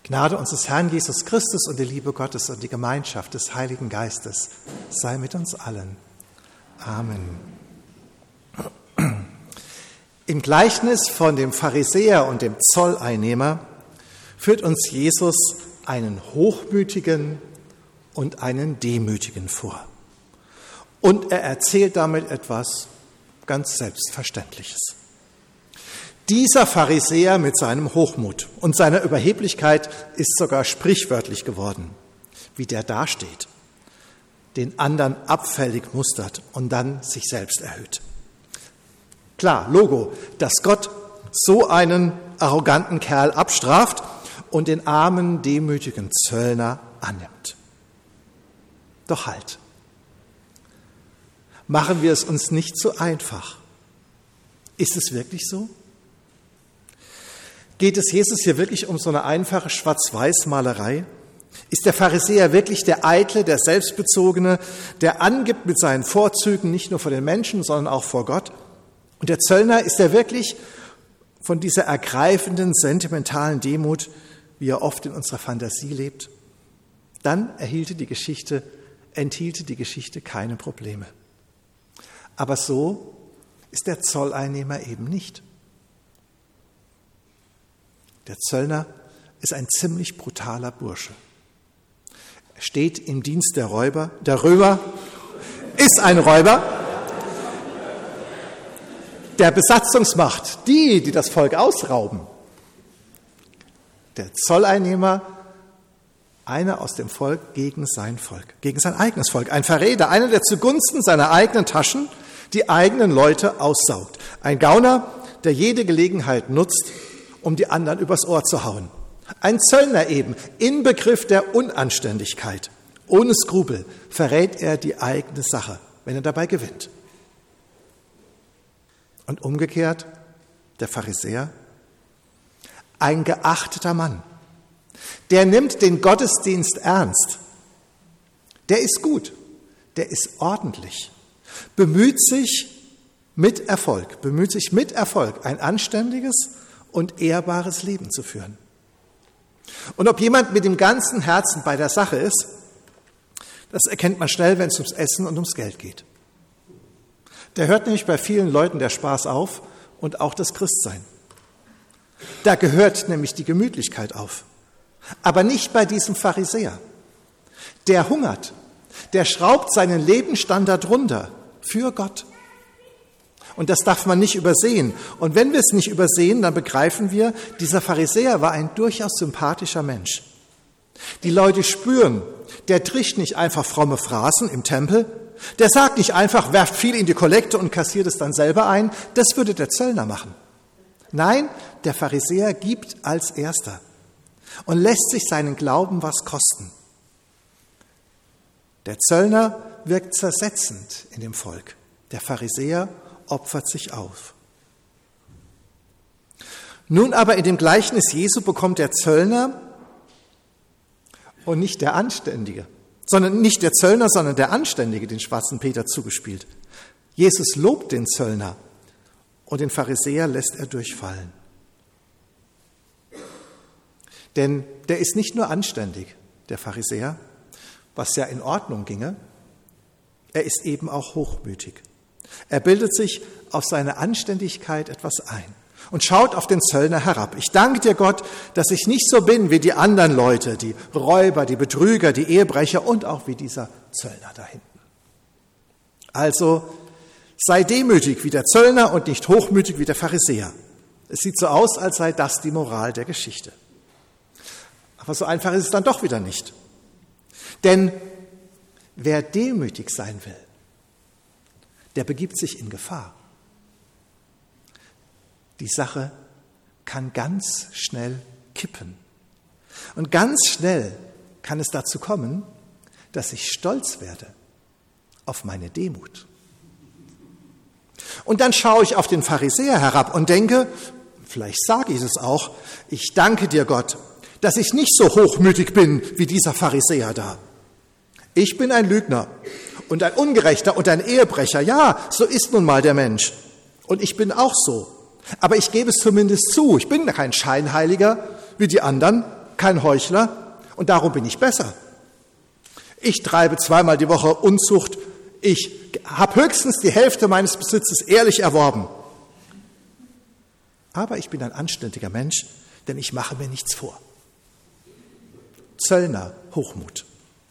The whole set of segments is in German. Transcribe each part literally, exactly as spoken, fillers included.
Die Gnade unseres Herrn Jesus Christus und die Liebe Gottes und die Gemeinschaft des Heiligen Geistes sei mit uns allen. Amen. Im Gleichnis von dem Pharisäer und dem Zolleinnehmer führt uns Jesus einen Hochmütigen und einen Demütigen vor. Und er erzählt damit etwas ganz Selbstverständliches. Dieser Pharisäer mit seinem Hochmut und seiner Überheblichkeit ist sogar sprichwörtlich geworden, wie der dasteht, den anderen abfällig mustert und dann sich selbst erhöht. Klar, Logo, dass Gott so einen arroganten Kerl abstraft und den armen, demütigen Zöllner annimmt. Doch halt, machen wir es uns nicht so einfach. Ist es wirklich so? Geht es Jesus hier wirklich um so eine einfache Schwarz-Weiß-Malerei? Ist der Pharisäer wirklich der Eitle, der Selbstbezogene, der angibt mit seinen Vorzügen nicht nur vor den Menschen, sondern auch vor Gott? Und der Zöllner, ist er wirklich von dieser ergreifenden, sentimentalen Demut, wie er oft in unserer Fantasie lebt? Dann erhielte die Geschichte, enthielte die Geschichte keine Probleme. Aber so ist der Zolleinnehmer eben nicht. Der Zöllner ist ein ziemlich brutaler Bursche. Er steht im Dienst der Räuber, der Römer, ist ein Räuber, der Besatzungsmacht, die, die das Volk ausrauben. Der Zolleinnehmer, einer aus dem Volk gegen sein Volk, gegen sein eigenes Volk. Ein Verräter, einer, der zugunsten seiner eigenen Taschen die eigenen Leute aussaugt. Ein Gauner, der jede Gelegenheit nutzt, um die anderen übers Ohr zu hauen. Ein Zöllner eben, Inbegriff der Unanständigkeit. Ohne Skrupel verrät er die eigene Sache, wenn er dabei gewinnt. Und umgekehrt, der Pharisäer, ein geachteter Mann, der nimmt den Gottesdienst ernst. Der ist gut, der ist ordentlich, bemüht sich mit Erfolg, bemüht sich mit Erfolg, ein anständiges und ehrbares Leben zu führen. Und ob jemand mit dem ganzen Herzen bei der Sache ist, das erkennt man schnell, wenn es ums Essen und ums Geld geht. Da hört nämlich bei vielen Leuten der Spaß auf und auch das Christsein. Da gehört nämlich die Gemütlichkeit auf. Aber nicht bei diesem Pharisäer. Der hungert, der schraubt seinen Lebensstandard runter für Gott. Und das darf man nicht übersehen. Und wenn wir es nicht übersehen, dann begreifen wir, dieser Pharisäer war ein durchaus sympathischer Mensch. Die Leute spüren, der trischt nicht einfach fromme Phrasen im Tempel, der sagt nicht einfach, werft viel in die Kollekte und kassiert es dann selber ein. Das würde der Zöllner machen. Nein, der Pharisäer gibt als Erster und lässt sich seinen Glauben was kosten. Der Zöllner wirkt zersetzend in dem Volk. Der Pharisäer opfert sich auf. Nun aber in dem Gleichnis Jesu bekommt der Zöllner und nicht der Anständige, sondern nicht der Zöllner, sondern der Anständige den schwarzen Peter zugespielt. Jesus lobt den Zöllner und den Pharisäer lässt er durchfallen. Denn der ist nicht nur anständig, der Pharisäer, was ja in Ordnung ginge, er ist eben auch hochmütig. Er bildet sich auf seine Anständigkeit etwas ein und schaut auf den Zöllner herab. Ich danke dir, Gott, dass ich nicht so bin wie die anderen Leute, die Räuber, die Betrüger, die Ehebrecher und auch wie dieser Zöllner da hinten. Also sei demütig wie der Zöllner und nicht hochmütig wie der Pharisäer. Es sieht so aus, als sei das die Moral der Geschichte. Aber so einfach ist es dann doch wieder nicht. Denn wer demütig sein will, der begibt sich in Gefahr. Die Sache kann ganz schnell kippen. Und ganz schnell kann es dazu kommen, dass ich stolz werde auf meine Demut. Und dann schaue ich auf den Pharisäer herab und denke, vielleicht sage ich es auch, ich danke dir, Gott, dass ich nicht so hochmütig bin wie dieser Pharisäer da. Ich bin ein Lügner und ein Ungerechter und ein Ehebrecher. Ja, so ist nun mal der Mensch. Und ich bin auch so. Aber ich gebe es zumindest zu. Ich bin kein Scheinheiliger wie die anderen. kein Heuchler und darum bin ich besser. Ich treibe zweimal die Woche Unzucht. Ich habe höchstens die Hälfte meines Besitzes ehrlich erworben. Aber ich bin ein anständiger Mensch, denn ich mache mir nichts vor. Zöllner Hochmut.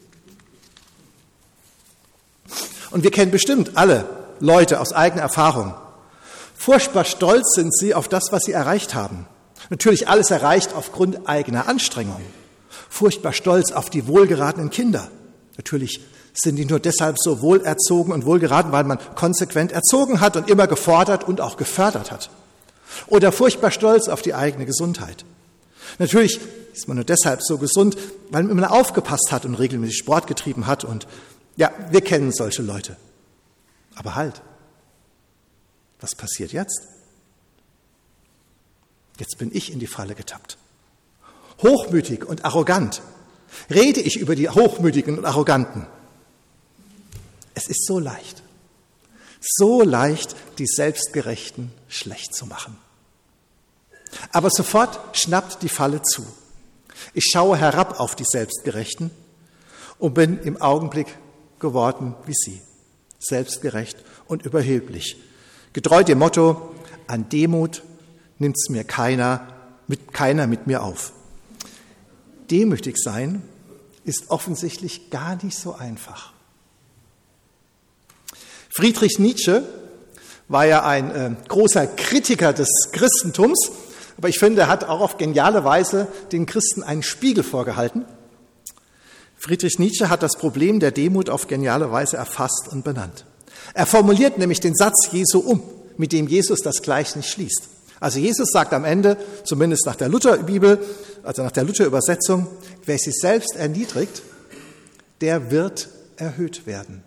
Und wir kennen bestimmt alle Leute aus eigener Erfahrung. Furchtbar stolz sind sie auf das, was sie erreicht haben. Natürlich alles erreicht aufgrund eigener Anstrengungen. Furchtbar stolz auf die wohlgeratenen Kinder. Natürlich sind die nur deshalb so wohlerzogen und wohlgeraten, weil man konsequent erzogen hat und immer gefordert und auch gefördert hat. Oder furchtbar stolz auf die eigene Gesundheit. Natürlich ist man nur deshalb so gesund, weil man immer aufgepasst hat und regelmäßig Sport getrieben hat. Und ja, wir kennen solche Leute. Aber halt, was passiert jetzt? Jetzt bin ich in die Falle getappt. Hochmütig und arrogant rede ich über die Hochmütigen und Arroganten. Es ist so leicht, so leicht, die Selbstgerechten schlecht zu machen. Aber sofort schnappt die Falle zu. Ich schaue herab auf die Selbstgerechten und bin im Augenblick geworden wie sie, selbstgerecht und überheblich. Getreu dem Motto, an Demut nimmt's mir keiner mit, keiner mit mir auf. Demütig sein ist offensichtlich gar nicht so einfach. Friedrich Nietzsche war ja ein äh, großer Kritiker des Christentums, aber ich finde, er hat auch auf geniale Weise den Christen einen Spiegel vorgehalten. Friedrich Nietzsche hat das Problem der Demut auf geniale Weise erfasst und benannt. Er formuliert nämlich den Satz Jesu um, mit dem Jesus das Gleichnis schließt. Also Jesus sagt am Ende, zumindest nach der Lutherbibel, also nach der Luther-Übersetzung, wer sich selbst erniedrigt, der wird erhöht werden.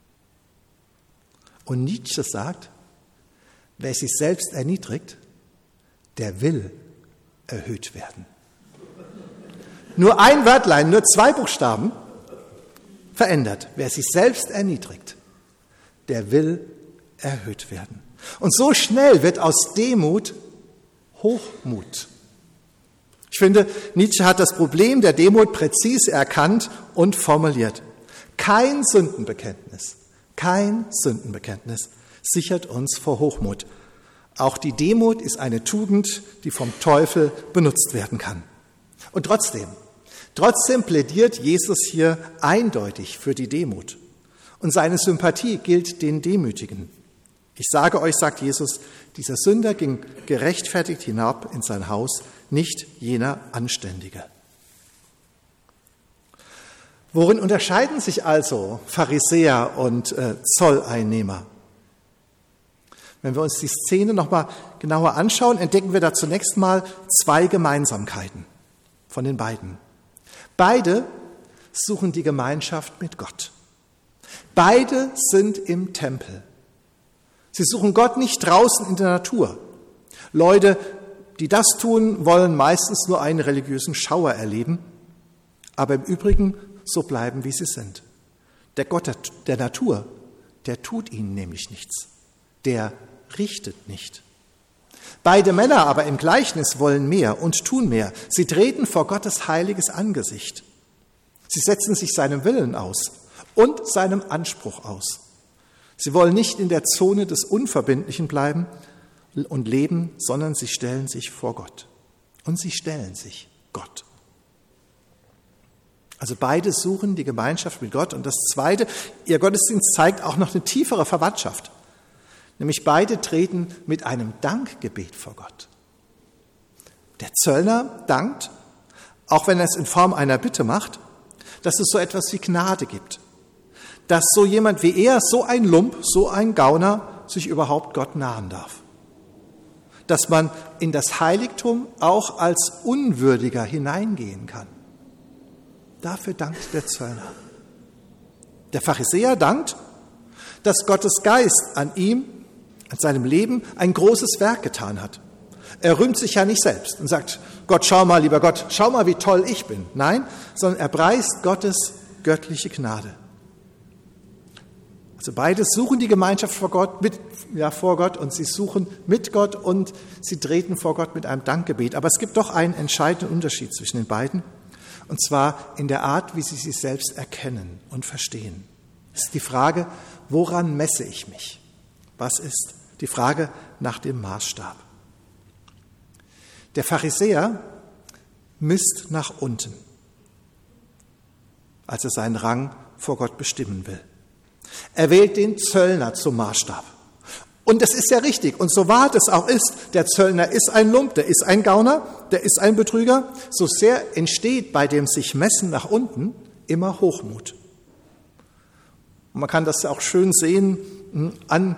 Und Nietzsche sagt, wer sich selbst erniedrigt, der will erhöht werden. Nur ein Wörtlein, nur zwei Buchstaben verändert. Wer sich selbst erniedrigt, der will erhöht werden. Und so schnell wird aus Demut Hochmut. Ich finde, Nietzsche hat das Problem der Demut präzise erkannt und formuliert. Kein Sündenbekenntnis, kein Sündenbekenntnis sichert uns vor Hochmut. Auch die Demut ist eine Tugend, die vom Teufel benutzt werden kann. Und trotzdem, trotzdem plädiert Jesus hier eindeutig für die Demut. Und seine Sympathie gilt den Demütigen. Ich sage euch, sagt Jesus, dieser Sünder ging gerechtfertigt hinab in sein Haus, nicht jener Anständige. Worin unterscheiden sich also Pharisäer und äh, Zolleinnehmer? Wenn wir uns die Szene noch mal genauer anschauen, entdecken wir da zunächst mal zwei Gemeinsamkeiten von den beiden. Beide suchen die Gemeinschaft mit Gott. Beide sind im Tempel. Sie suchen Gott nicht draußen in der Natur. Leute, die das tun, wollen meistens nur einen religiösen Schauer erleben, aber im Übrigen so bleiben, wie sie sind. Der Gott der, der Natur, der tut ihnen nämlich nichts. Der richtet nicht. Beide Männer aber im Gleichnis wollen mehr und tun mehr. Sie treten vor Gottes heiliges Angesicht. Sie setzen sich seinem Willen aus und seinem Anspruch aus. Sie wollen nicht in der Zone des Unverbindlichen bleiben und leben, sondern sie stellen sich vor Gott. Und sie stellen sich Gott. Also beide suchen die Gemeinschaft mit Gott. Und das Zweite, ihr Gottesdienst zeigt auch noch eine tiefere Verwandtschaft. Nämlich beide treten mit einem Dankgebet vor Gott. Der Zöllner dankt, auch wenn er es in Form einer Bitte macht, dass es so etwas wie Gnade gibt. Dass so jemand wie er, so ein Lump, so ein Gauner, sich überhaupt Gott nahen darf. Dass man in das Heiligtum auch als Unwürdiger hineingehen kann. Dafür dankt der Zöllner. Der Pharisäer dankt, dass Gottes Geist an ihm, an seinem Leben ein großes Werk getan hat. Er rühmt sich ja nicht selbst und sagt, Gott, schau mal, lieber Gott, schau mal, wie toll ich bin. Nein, sondern er preist Gottes göttliche Gnade. Also beide suchen die Gemeinschaft vor Gott, mit, ja, vor Gott und sie suchen mit Gott und sie treten vor Gott mit einem Dankgebet. Aber es gibt doch einen entscheidenden Unterschied zwischen den beiden, und zwar in der Art, wie sie sich selbst erkennen und verstehen. Es ist die Frage, woran messe ich mich? Was ist die Frage nach dem Maßstab? Der Pharisäer misst nach unten, als er seinen Rang vor Gott bestimmen will. Er wählt den Zöllner zum Maßstab. Und das ist ja richtig. Und so wahr das auch ist, der Zöllner ist ein Lump, der ist ein Gauner, der ist ein Betrüger. So sehr entsteht bei dem sich Messen nach unten immer Hochmut. Und man kann das auch schön sehen an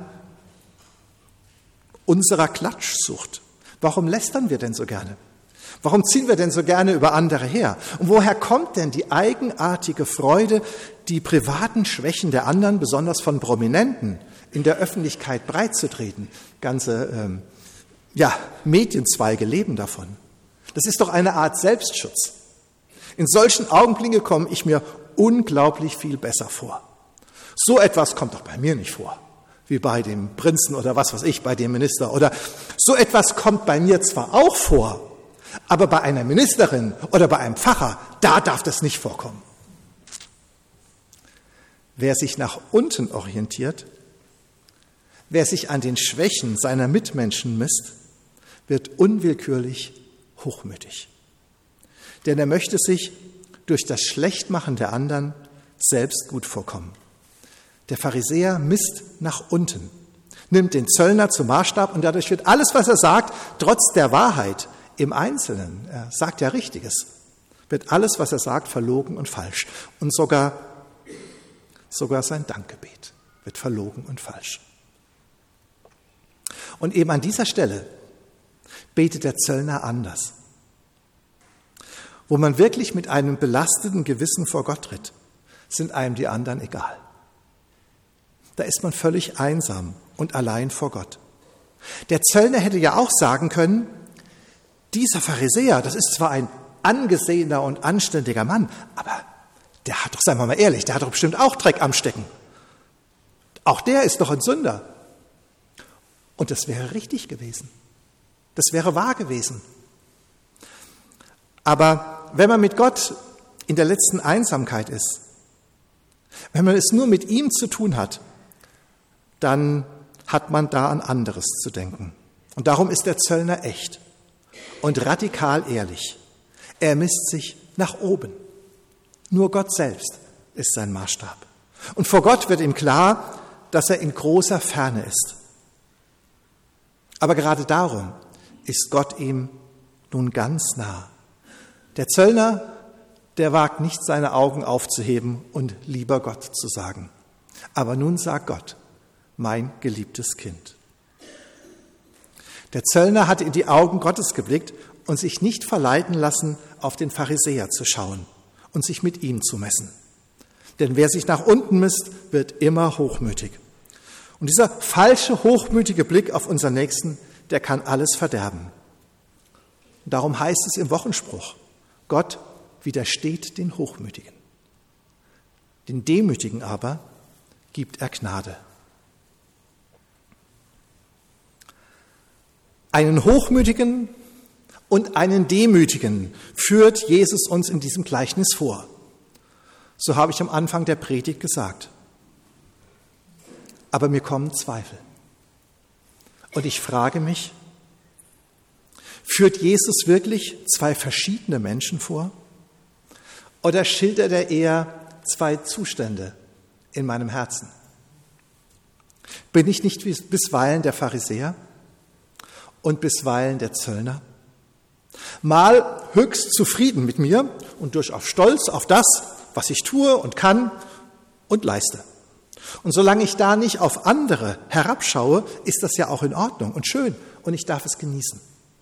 unserer Klatschsucht. Warum lästern wir denn so gerne? Warum ziehen wir denn so gerne über andere her? Und woher kommt denn die eigenartige Freude, die privaten Schwächen der anderen, besonders von Prominenten, in der Öffentlichkeit breitzutreten? Ganze ähm, ja, Medienzweige leben davon. Das ist doch eine Art Selbstschutz. In solchen Augenblicken komme ich mir unglaublich viel besser vor. So etwas kommt doch bei mir nicht vor, wie bei dem Prinzen oder was weiß ich, bei dem Minister. Oder so etwas kommt bei mir zwar auch vor, aber bei einer Ministerin oder bei einem Pfarrer, da darf das nicht vorkommen. Wer sich nach unten orientiert, wer sich an den Schwächen seiner Mitmenschen misst, wird unwillkürlich hochmütig. Denn er möchte sich durch das Schlechtmachen der anderen selbst gut vorkommen. Der Pharisäer misst nach unten, nimmt den Zöllner zum Maßstab und dadurch wird alles, was er sagt, trotz der Wahrheit im Einzelnen, er sagt ja Richtiges, wird alles, was er sagt, verlogen und falsch. Und sogar, sogar sein Dankgebet wird verlogen und falsch. Und eben an dieser Stelle betet der Zöllner anders. Wo man wirklich mit einem belasteten Gewissen vor Gott tritt, sind einem die anderen egal. Da ist man völlig einsam und allein vor Gott. Der Zöllner hätte ja auch sagen können, dieser Pharisäer, das ist zwar ein angesehener und anständiger Mann, aber der hat doch, seien wir mal ehrlich, der hat doch bestimmt auch Dreck am Stecken. Auch der ist doch ein Sünder. Und das wäre richtig gewesen. Das wäre wahr gewesen. Aber wenn man mit Gott in der letzten Einsamkeit ist, wenn man es nur mit ihm zu tun hat, dann hat man da an anderes zu denken. Und darum ist der Zöllner echt und radikal ehrlich. Er misst sich nach oben. Nur Gott selbst ist sein Maßstab. Und vor Gott wird ihm klar, dass er in großer Ferne ist. Aber gerade darum ist Gott ihm nun ganz nah. Der Zöllner, der wagt nicht, seine Augen aufzuheben und lieber Gott zu sagen. Aber nun sagt Gott, mein geliebtes Kind. Der Zöllner hatte in die Augen Gottes geblickt und sich nicht verleiten lassen, auf den Pharisäer zu schauen und sich mit ihm zu messen. Denn wer sich nach unten misst, wird immer hochmütig. Und dieser falsche, hochmütige Blick auf unseren Nächsten, der kann alles verderben. Und darum heißt es im Wochenspruch, Gott widersteht den Hochmütigen. Den Demütigen aber gibt er Gnade. Einen Hochmütigen und einen Demütigen führt Jesus uns in diesem Gleichnis vor. So habe ich am Anfang der Predigt gesagt. Aber mir kommen Zweifel. Und ich frage mich, führt Jesus wirklich zwei verschiedene Menschen vor? Oder schildert er eher zwei Zustände in meinem Herzen? Bin ich nicht bisweilen der Pharisäer und bisweilen der Zöllner? Mal höchst zufrieden mit mir und durchaus stolz auf das, was ich tue und kann und leiste. Und solange ich da nicht auf andere herabschaue, ist das ja auch in Ordnung und schön und ich darf es genießen.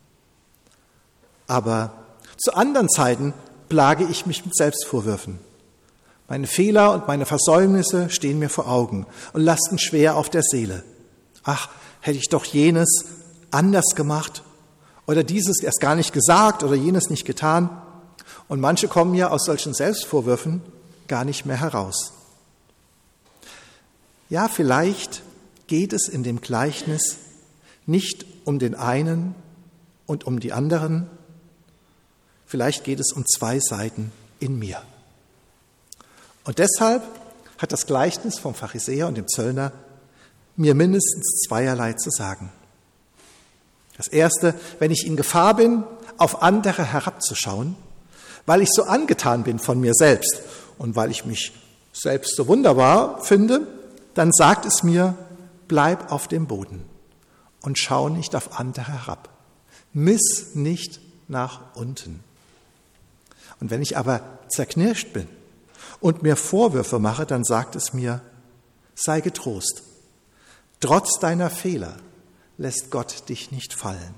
Aber zu anderen Zeiten plage ich mich mit Selbstvorwürfen. Meine Fehler und meine Versäumnisse stehen mir vor Augen und lasten schwer auf der Seele. Ach, hätte ich doch jenes anders gemacht oder dieses erst gar nicht gesagt oder jenes nicht getan. Und manche kommen ja aus solchen Selbstvorwürfen gar nicht mehr heraus. Ja, vielleicht geht es in dem Gleichnis nicht um den einen und um die anderen. Vielleicht geht es um zwei Seiten in mir. Und deshalb hat das Gleichnis vom Pharisäer und dem Zöllner mir mindestens zweierlei zu sagen. Das Erste, wenn ich in Gefahr bin, auf andere herabzuschauen, weil ich so angetan bin von mir selbst und weil ich mich selbst so wunderbar finde, dann sagt es mir, bleib auf dem Boden und schau nicht auf andere herab. Miss nicht nach unten. Und wenn ich aber zerknirscht bin und mir Vorwürfe mache, dann sagt es mir, sei getrost. Trotz deiner Fehler lässt Gott dich nicht fallen.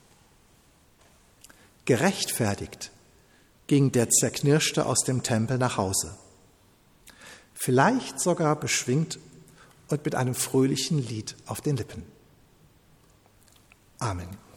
Gerechtfertigt ging der Zerknirschte aus dem Tempel nach Hause. Vielleicht sogar beschwingt und mit einem fröhlichen Lied auf den Lippen. Amen.